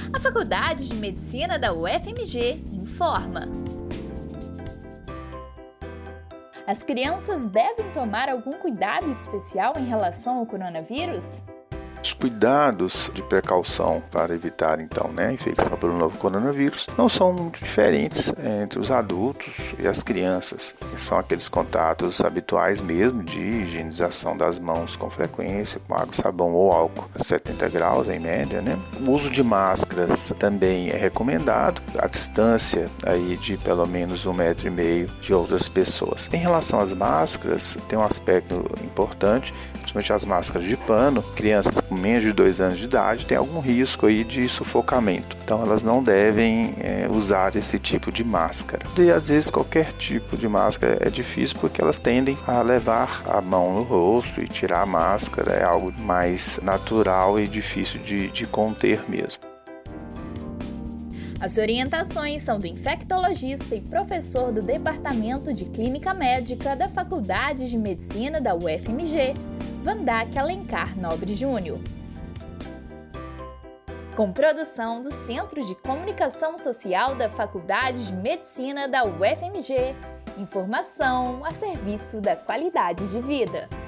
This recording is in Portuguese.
A Faculdade de Medicina da UFMG informa. As crianças devem tomar algum cuidado especial em relação ao coronavírus? Os cuidados de precaução para evitar, então, a infecção pelo novo coronavírus não são muito diferentes entre os adultos e as crianças. São aqueles contatos habituais mesmo de higienização das mãos com frequência, com água, sabão ou álcool a 70 graus em média, O uso de máscaras também é recomendado, a distância aí de pelo menos 1,5 metro de outras pessoas. Em relação às máscaras, tem um aspecto importante, principalmente as máscaras de pano. Crianças com menos de 2 anos de idade têm algum risco aí de sufocamento, então elas não devem usar esse tipo de máscara. E às vezes qualquer tipo de máscara é difícil porque elas tendem a levar a mão no rosto e tirar a máscara é algo mais natural e difícil de conter mesmo. As orientações são do infectologista e professor do Departamento de Clínica Médica da Faculdade de Medicina da UFMG, Vandac Alencar Nobre Júnior. Com produção do Centro de Comunicação Social da Faculdade de Medicina da UFMG, informação a serviço da qualidade de vida.